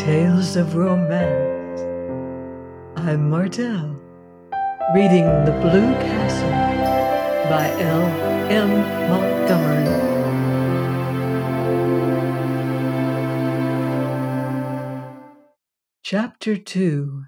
Tales of Romance. I'm Martell, reading The Blue Castle by L. M. Montgomery. Chapter 2.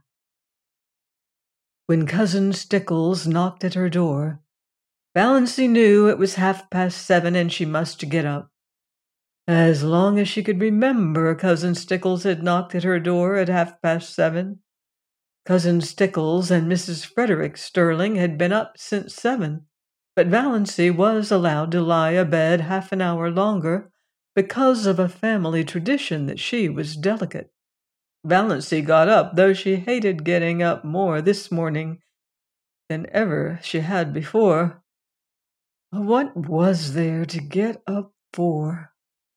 When Cousin Stickles knocked at her door, Valancy knew it was 7:30 and she must get up. As long as she could remember, Cousin Stickles had knocked at her door at 7:30. Cousin Stickles and Mrs. Frederick Sterling had been up since 7, but Valancy was allowed to lie abed half an hour longer because of a family tradition that she was delicate. Valancy got up, though she hated getting up more this morning than ever she had before. What was there to get up for?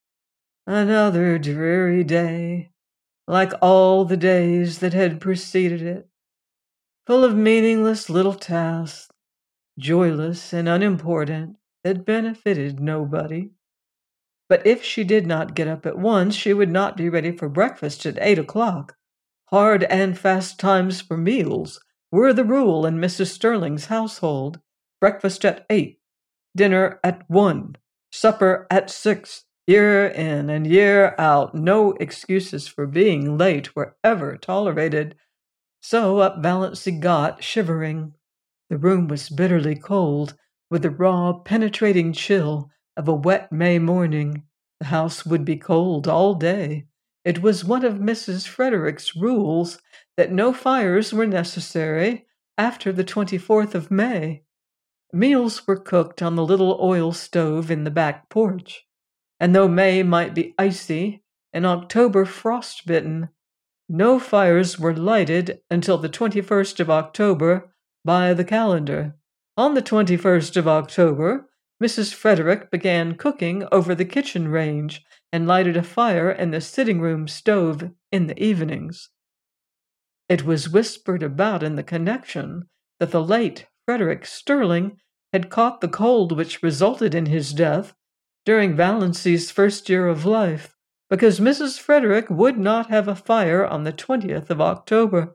Another dreary day, like all the days that had preceded it, full of meaningless little tasks, joyless and unimportant, that benefited nobody. But if she did not get up at once, she would not be ready for breakfast at 8 o'clock. Hard and fast times for meals were the rule in Mrs. Sterling's household. Breakfast at 8, dinner at 1, supper at 6. Year in and year out, no excuses for being late were ever tolerated. So up Valancy got, shivering. The room was bitterly cold, with the raw, penetrating chill of a wet May morning. The house would be cold all day. It was one of Mrs. Frederick's rules that no fires were necessary after the 24th of May. Meals were cooked on the little oil stove in the back porch. And though May might be icy and October frostbitten, no fires were lighted until the 21st of October by the calendar. On the 21st of October, Mrs. Frederick began cooking over the kitchen range and lighted a fire in the sitting-room stove in the evenings. It was whispered about in the connection that the late Frederick Sterling had caught the cold which resulted in his death during Valancy's first year of life, because Mrs. Frederick would not have a fire on the 20th of October.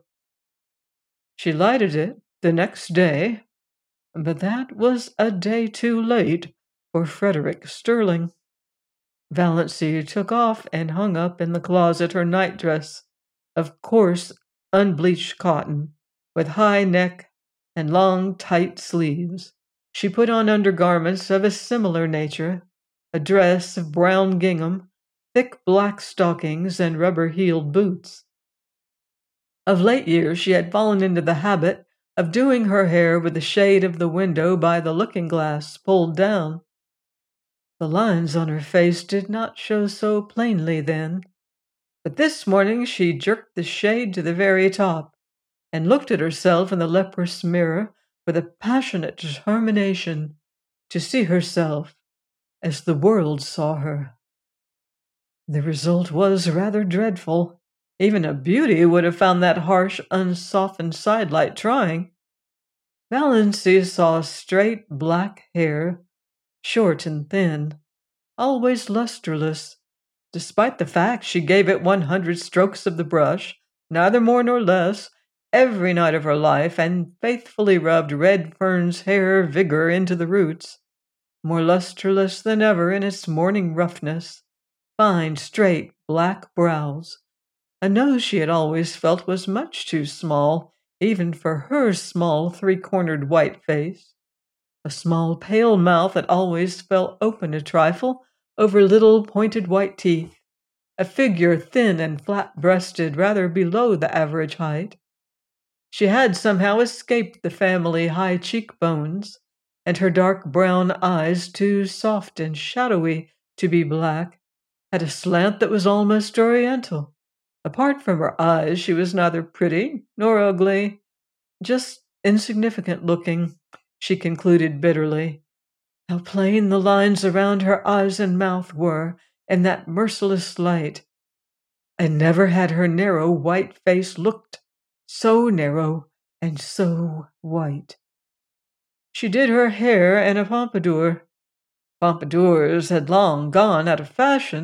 She lighted it the next day, but that was a day too late for Frederick Sterling. Valancy took off and hung up in the closet her nightdress of coarse, unbleached cotton, with high neck and long, tight sleeves. She put on undergarments of a similar nature, a dress of brown gingham, thick black stockings, and rubber-heeled boots. Of late years she had fallen into the habit of doing her hair with the shade of the window by the looking-glass pulled down. The lines on her face did not show so plainly then, but this morning she jerked the shade to the very top and looked at herself in the leprous mirror with a passionate determination to see herself as the world saw her. The result was rather dreadful. Even a beauty would have found that harsh, unsoftened sidelight trying. Valancy saw straight black hair, short and thin, always lustreless, despite the fact she gave it 100 strokes of the brush, neither more nor less, every night of her life, and faithfully rubbed Redfern's hair vigor into the roots. More lustreless than ever in its morning roughness, fine, straight, black brows, a nose she had always felt was much too small, even for her small, three-cornered white face, a small, pale mouth that always fell open a trifle over little, pointed white teeth, a figure thin and flat-breasted, rather below the average height. She had somehow escaped the family high cheekbones, and her dark brown eyes, too soft and shadowy to be black, had a slant that was almost oriental. Apart from her eyes, she was neither pretty nor ugly, just insignificant-looking, she concluded bitterly. How plain the lines around her eyes and mouth were in that merciless light. And never had her narrow, white face looked so narrow and so white. She did her hair in a pompadour. Pompadours had long gone out of fashion,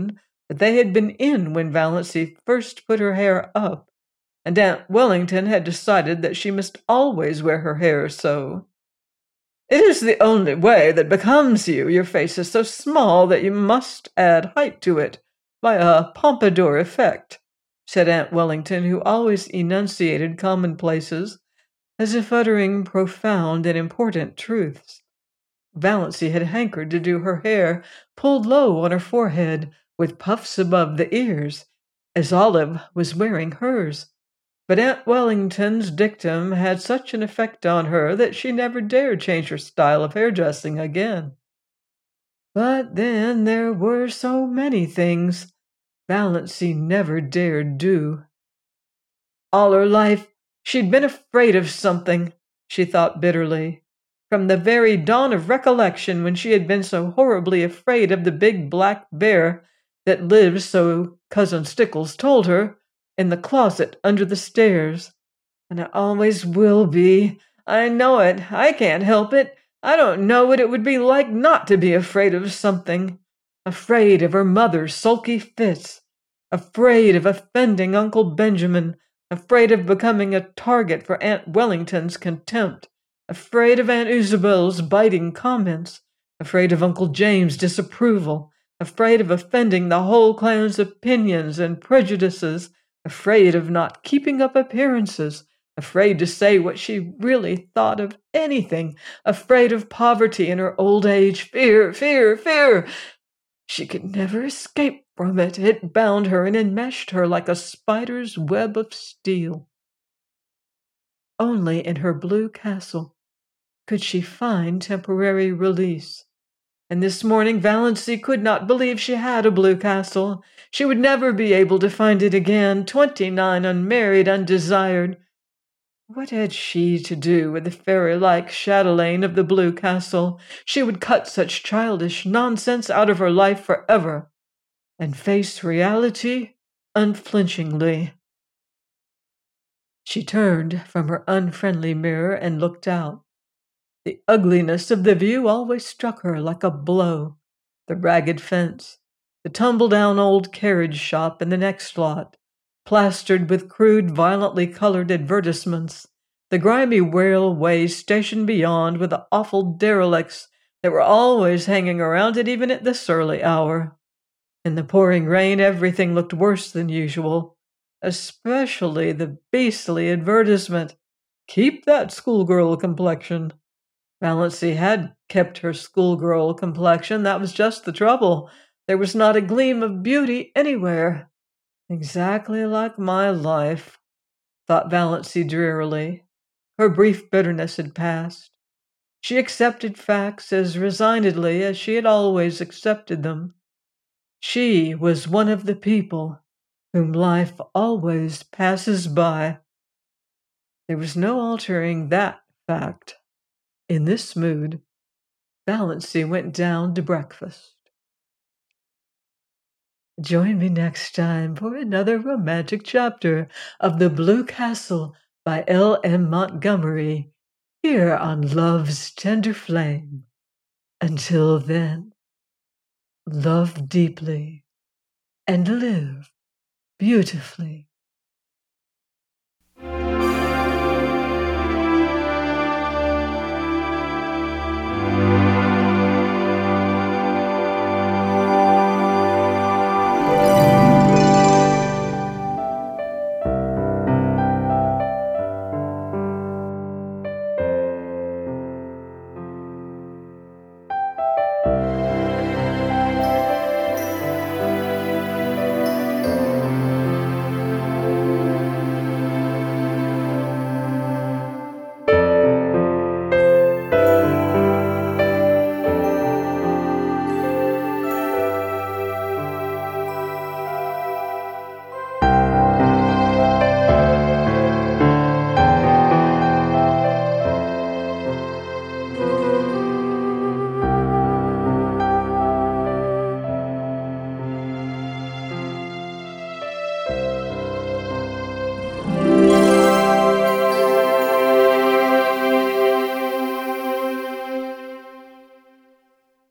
but they had been in when Valancy first put her hair up, and Aunt Wellington had decided that she must always wear her hair so. "It is the only way that becomes you. Your face is so small that you must add height to it by a pompadour effect," said Aunt Wellington, who always enunciated commonplaces as if uttering profound and important truths. Valancy had hankered to do her hair pulled low on her forehead with puffs above the ears, as Olive was wearing hers. But Aunt Wellington's dictum had such an effect on her that she never dared change her style of hairdressing again. But then there were so many things Valancy never dared do. All her life she'd been afraid of something, she thought bitterly. From the very dawn of recollection, when she had been so horribly afraid of the big black bear that lived, so Cousin Stickles told her, in the closet under the stairs. "And I always will be. I know it. I can't help it. I don't know what it would be like not to be afraid of something. Afraid of her mother's sulky fits. Afraid of offending Uncle Benjamin. Afraid of becoming a target for Aunt Wellington's contempt. Afraid of Aunt Isabel's biting comments. Afraid of Uncle James' disapproval. Afraid of offending the whole clan's opinions and prejudices. Afraid of not keeping up appearances. Afraid to say what she really thought of anything. Afraid of poverty in her old age. Fear, fear, fear! She could never escape from it. It bound her and enmeshed her like a spider's web of steel. Only in her blue castle could she find temporary release. And this morning Valancy could not believe she had a blue castle. She would never be able to find it again, 29, unmarried, undesired. What had she to do with the fairy-like chatelaine of the blue castle? She would cut such childish nonsense out of her life forever, and face reality unflinchingly. She turned from her unfriendly mirror and looked out. The ugliness of the view always struck her like a blow. The ragged fence, the tumble-down old carriage shop in the next lot, plastered with crude, violently colored advertisements, the grimy railway station beyond with the awful derelicts that were always hanging around it even at this early hour. In the pouring rain, everything looked worse than usual, especially the beastly advertisement. Keep that schoolgirl complexion. Valancy had kept her schoolgirl complexion. That was just the trouble. There was not a gleam of beauty anywhere. Exactly like my life, thought Valancy drearily. Her brief bitterness had passed. She accepted facts as resignedly as she had always accepted them. She was one of the people whom life always passes by. There was no altering that fact. In this mood, Valancy went down to breakfast. Join me next time for another romantic chapter of The Blue Castle by L.M. Montgomery, here on Love's Tender Flame. Until then, love deeply and live beautifully.